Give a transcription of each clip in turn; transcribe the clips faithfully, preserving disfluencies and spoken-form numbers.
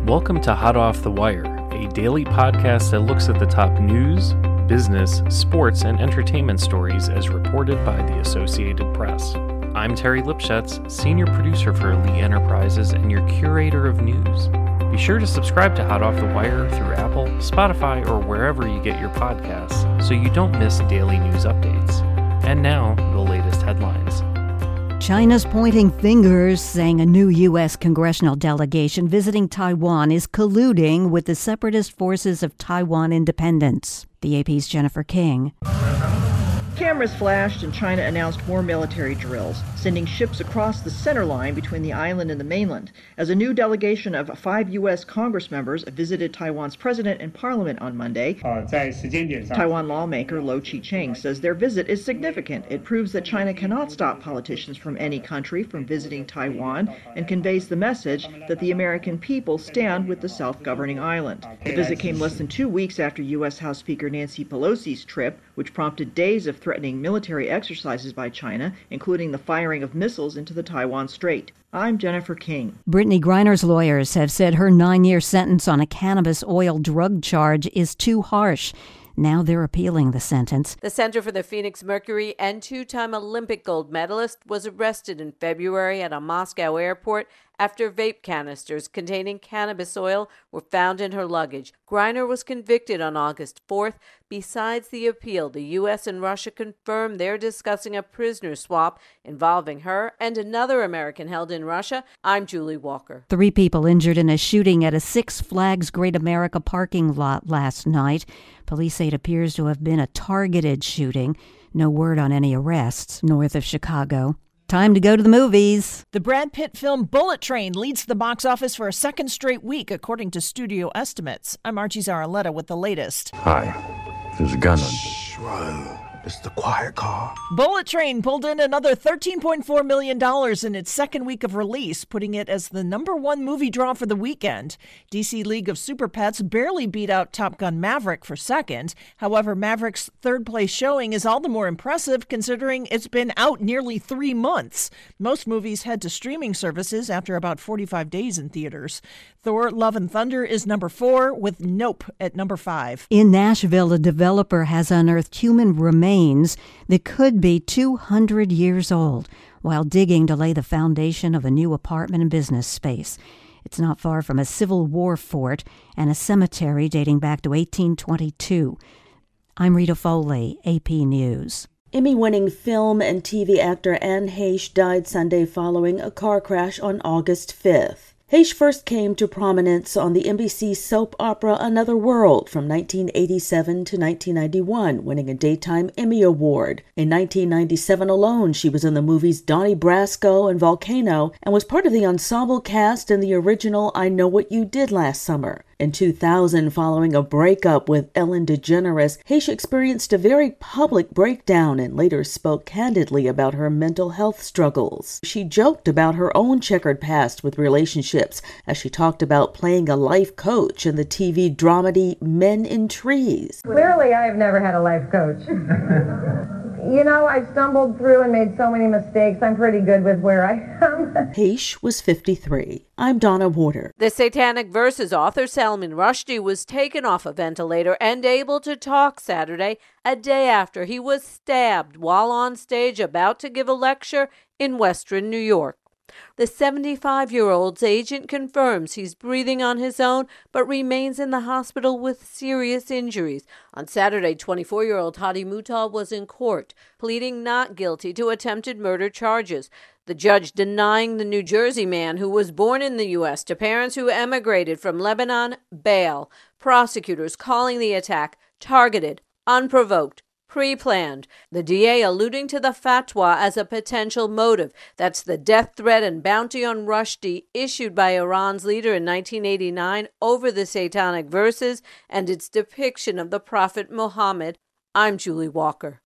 Welcome to Hot Off the Wire, a daily podcast that looks at the top news, business, sports, and entertainment stories as reported by the Associated Press. I'm Terry Lipschutz, senior producer for Lee Enterprises and your curator of news. Be sure to subscribe to Hot Off the Wire through Apple, Spotify, or wherever you get your podcasts so you don't miss daily news updates. And now, the latest headlines. China's pointing fingers, saying a new U S congressional delegation visiting Taiwan is colluding with the separatist forces of Taiwan independence. The A P's Jennifer King. Cameras flashed and China announced more military drills, sending ships across the center line between the island and the mainland, as a new delegation of five U S Congress members visited Taiwan's president and parliament on Monday. Uh, Taiwan lawmaker Lo Chi-cheng says their visit is significant. It proves that China cannot stop politicians from any country from visiting Taiwan and conveys the message that the American people stand with the self-governing island. The visit came less than two weeks after U S House Speaker Nancy Pelosi's trip, which prompted days of threatening military exercises by China, including the firing of missiles into the Taiwan Strait. I'm Jennifer King. Brittany Griner's lawyers have said her nine-year sentence on a cannabis oil drug charge is too harsh. Now they're appealing the sentence. The center for the Phoenix Mercury and two-time Olympic gold medalist was arrested in February at a Moscow airport after vape canisters containing cannabis oil were found in her luggage. Griner was convicted on August fourth. Besides the appeal, the U S and Russia confirmed they're discussing a prisoner swap involving her and another American held in Russia. I'm Julie Walker. Three people injured in a shooting at a Six Flags Great America parking lot last night. Police say it appears to have been a targeted shooting. No word on any arrests north of Chicago. Time to go to the movies. The Brad Pitt film Bullet Train leads the box office for a second straight week, according to studio estimates. I'm Archie Zaraletta with the latest. Hi, there's a gun on. Shh, it's the quiet car. Bullet Train pulled in another thirteen point four million dollars in its second week of release, putting it as the number one movie draw for the weekend. D C League of Super Pets barely beat out Top Gun Maverick for second. However, Maverick's third place showing is all the more impressive considering it's been out nearly three months. Most movies head to streaming services after about forty-five days in theaters. Thor: Love and Thunder is number four, with Nope at number five. In Nashville, a developer has unearthed human remains that could be two hundred years old while digging to lay the foundation of a new apartment and business space. It's not far from a Civil War fort and a cemetery dating back to eighteen twenty-two. I'm Rita Foley, A P News. Emmy-winning film and T V actor Anne Heche died Sunday following a car crash on August fifth. Heche first came to prominence on the N B C soap opera Another World from nineteen eighty-seven to nineteen ninety-one, winning a Daytime Emmy Award. In nineteen ninety-seven alone, she was in the movies Donnie Brasco and Volcano and was part of the ensemble cast in the original I Know What You Did Last Summer. In two thousand, following a breakup with Ellen DeGeneres, Heche experienced a very public breakdown and later spoke candidly about her mental health struggles. She joked about her own checkered past with relationships as she talked about playing a life coach in the T V dramedy Men in Trees. Clearly, I have never had a life coach. You know, I stumbled through and made so many mistakes. I'm pretty good with where I am. Heche was fifty-three. I'm Donna Warder. The Satanic Verses author Salman Rushdie was taken off a ventilator and able to talk Saturday, a day after he was stabbed while on stage about to give a lecture in Western New York. The seventy-five-year-old's agent confirms he's breathing on his own but remains in the hospital with serious injuries. On Saturday, twenty-four-year-old Hadi Muttal was in court, pleading not guilty to attempted murder charges. The judge denying the New Jersey man who was born in the U S to parents who emigrated from Lebanon bail. Prosecutors calling the attack targeted, unprovoked, pre-planned. The D A alluding to the fatwa as a potential motive. That's the death threat and bounty on Rushdie issued by Iran's leader in nineteen eighty-nine over the Satanic Verses and its depiction of the Prophet Muhammad. I'm Julie Walker.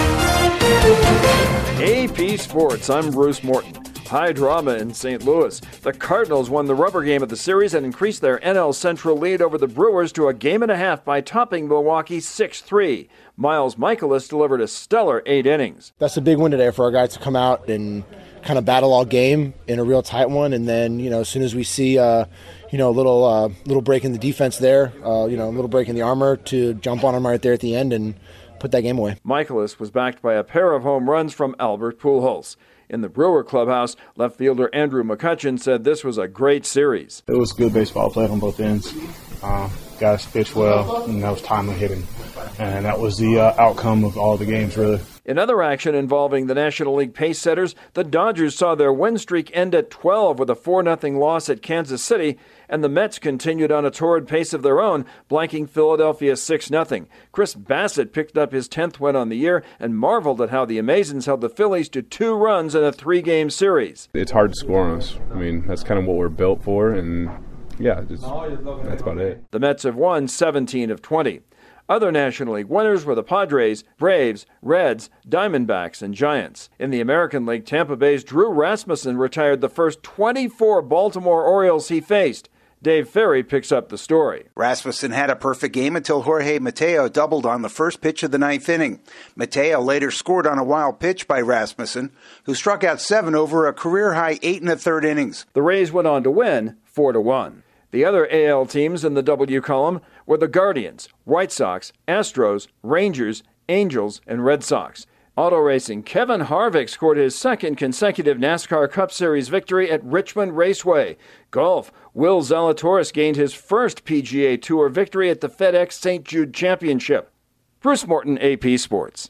A P Sports, I'm Bruce Morton. High drama in Saint Louis. The Cardinals won the rubber game of the series and increased their N L Central lead over the Brewers to a game and a half by topping Milwaukee six three. Miles Michaelis delivered a stellar eight innings. That's a big win today for our guys to come out and kind of battle all game in a real tight one. And then, you know, as soon as we see, uh, you know, a little uh, little break in the defense there, uh, you know, a little break in the armor to jump on them right there at the end and put that game away. Michaelis was backed by a pair of home runs from Albert Pujols. In the Brewer clubhouse, left fielder Andrew McCutchen said this was a great series. It was good baseball played on both ends. Uh, guys pitched well, and that was timely hitting. And that was the uh, outcome of all the games, really. In other action involving the National League pace setters, the Dodgers saw their win streak end at twelve with a four nothing loss at Kansas City, and the Mets continued on a torrid pace of their own, blanking Philadelphia six nothing. Chris Bassett picked up his tenth win on the year and marveled at how the Amazons held the Phillies to two runs in a three-game series. It's hard to score on us. I mean, that's kind of what we're built for, and yeah, just, that's about it. The Mets have won seventeen of twenty. Other National League winners were the Padres, Braves, Reds, Diamondbacks, and Giants. In the American League, Tampa Bay's Drew Rasmussen retired the first twenty-four Baltimore Orioles he faced. Dave Ferry picks up the story. Rasmussen had a perfect game until Jorge Mateo doubled on the first pitch of the ninth inning. Mateo later scored on a wild pitch by Rasmussen, who struck out seven over a career-high eight and a third innings. The Rays went on to win four to one. The other A L teams in the W column were the Guardians, White Sox, Astros, Rangers, Angels, and Red Sox. Auto racing, Kevin Harvick scored his second consecutive NASCAR Cup Series victory at Richmond Raceway. Golf, Will Zalatoris gained his first P G A Tour victory at the FedEx Saint Jude Championship. Bruce Morton, A P Sports.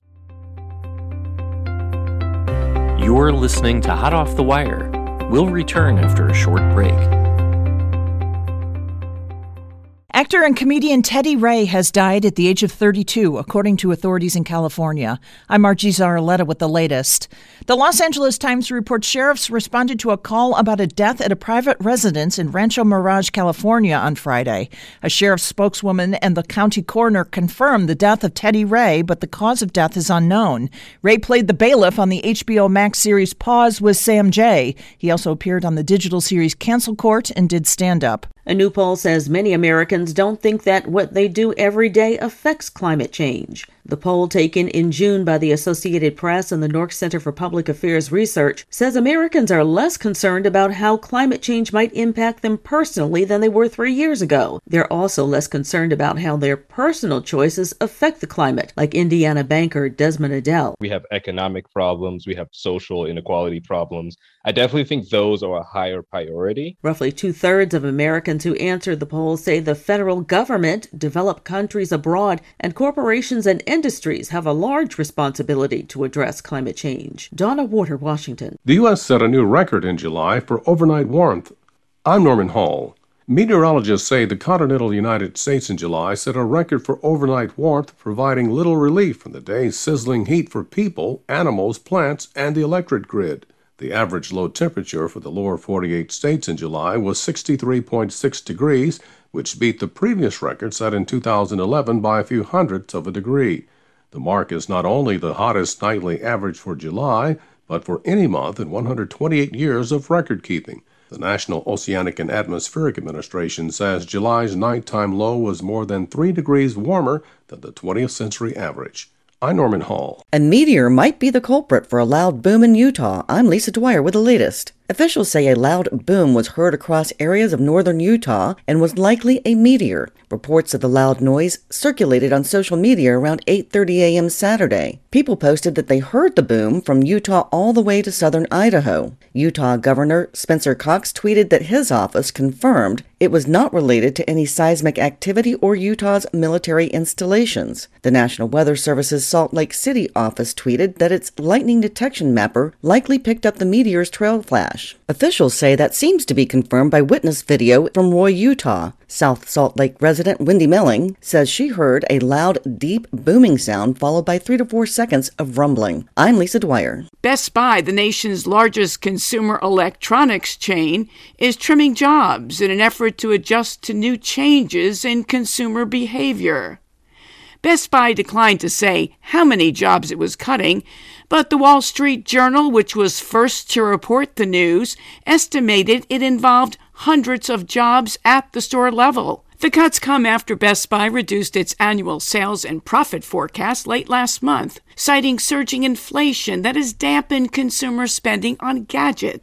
You're listening to Hot Off the Wire. We'll return after a short break. Actor and comedian Teddy Ray has died at the age of thirty-two, according to authorities in California. I'm Margie Zaraletta with the latest. The Los Angeles Times reports sheriffs responded to a call about a death at a private residence in Rancho Mirage, California on Friday. A sheriff's spokeswoman and the county coroner confirmed the death of Teddy Ray, but the cause of death is unknown. Ray played the bailiff on the H B O Max series Pause with Sam Jay. He also appeared on the digital series Cancel Court and did stand-up. A new poll says many Americans don't think that what they do every day affects climate change. The poll taken in June by the Associated Press and the Nork Center for Public Affairs Research says Americans are less concerned about how climate change might impact them personally than they were three years ago. They're also less concerned about how their personal choices affect the climate, like Indiana banker Desmond Adele. We have economic problems, we have social inequality problems. I definitely think those are a higher priority. Roughly two-thirds of Americans who answered the poll say the federal government, developed countries abroad, and corporations and industries have a large responsibility to address climate change. Donna Warder, Washington. The U S set a new record in July for overnight warmth. I'm Norman Hall. Meteorologists say the continental United States in July set a record for overnight warmth, providing little relief from the day's sizzling heat for people, animals, plants, and the electric grid. The average low temperature for the lower forty-eight states in July was sixty-three point six degrees, which beat the previous record set in two thousand eleven by a few hundredths of a degree. The mark is not only the hottest nightly average for July, but for any month in one hundred twenty-eight years of record-keeping. The National Oceanic and Atmospheric Administration says July's nighttime low was more than three degrees warmer than the twentieth century average. I'm Norman Hall. A meteor might be the culprit for a loud boom in Utah. I'm Lisa Dwyer with the latest. Officials say a loud boom was heard across areas of northern Utah and was likely a meteor. Reports of the loud noise circulated on social media around eight thirty a.m. Saturday. People posted that they heard the boom from Utah all the way to southern Idaho. Utah Governor Spencer Cox tweeted that his office confirmed it was not related to any seismic activity or Utah's military installations. The National Weather Service's Salt Lake City office tweeted that its lightning detection mapper likely picked up the meteor's trail flash. Officials say that seems to be confirmed by witness video from Roy, Utah. South Salt Lake resident Wendy Milling says she heard a loud, deep booming sound followed by three to four seconds of rumbling. I'm Lisa Dwyer. Best Buy, the nation's largest consumer electronics chain, is trimming jobs in an effort to adjust to new changes in consumer behavior. Best Buy declined to say how many jobs it was cutting, but the Wall Street Journal, which was first to report the news, estimated it involved hundreds of jobs at the store level. The cuts come after Best Buy reduced its annual sales and profit forecast late last month, citing surging inflation that has dampened consumer spending on gadgets. The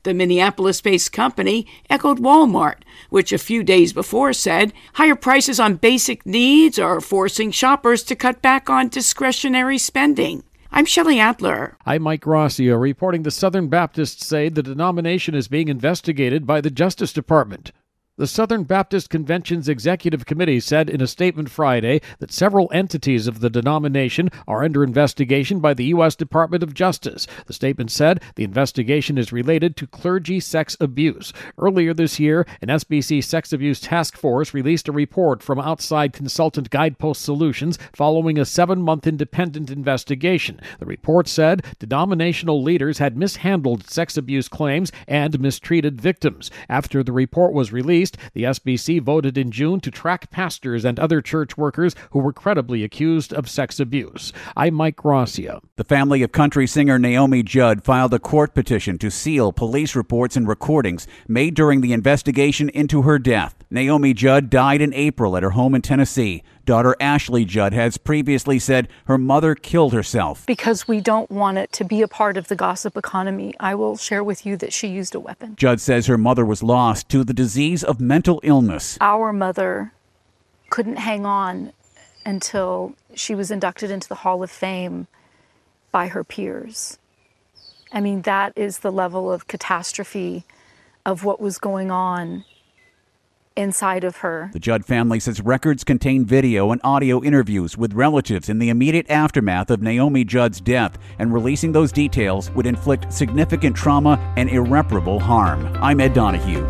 The Minneapolis-based company echoed Walmart, which a few days before said higher prices on basic needs are forcing shoppers to cut back on discretionary spending. I'm Shelley Adler. I'm Mike Rossio, reporting the Southern Baptists say the denomination is being investigated by the Justice Department. The Southern Baptist Convention's Executive Committee said in a statement Friday that several entities of the denomination are under investigation by the U S Department of Justice. The statement said the investigation is related to clergy sex abuse. Earlier this year, an S B C sex abuse task force released a report from outside consultant Guidepost Solutions following a seven-month independent investigation. The report said denominational leaders had mishandled sex abuse claims and mistreated victims. After the report was released, the S B C voted in June to track pastors and other church workers who were credibly accused of sex abuse. I'm Mike Rossio. The family of country singer Naomi Judd filed a court petition to seal police reports and recordings made during the investigation into her death. Naomi Judd died in April at her home in Tennessee. Daughter Ashley Judd has previously said her mother killed herself. Because we don't want it to be a part of the gossip economy, I will share with you that she used a weapon. Judd says her mother was lost to the disease of mental illness. Our mother couldn't hang on until she was inducted into the Hall of Fame by her peers. I mean, that is the level of catastrophe of what was going on inside of her. The Judd family says records contain video and audio interviews with relatives in the immediate aftermath of Naomi Judd's death, and releasing those details would inflict significant trauma and irreparable harm. I'm Ed Donahue.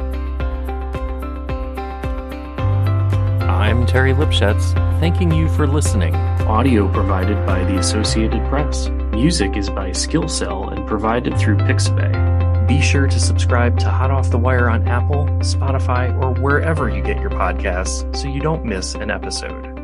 I'm Terry Lipschutz, thanking you for listening. Audio provided by the Associated Press. Music is by Skillcell and provided through Pixabay. Be sure to subscribe to Hot Off the Wire on Apple, Spotify, or wherever you get your podcasts so you don't miss an episode.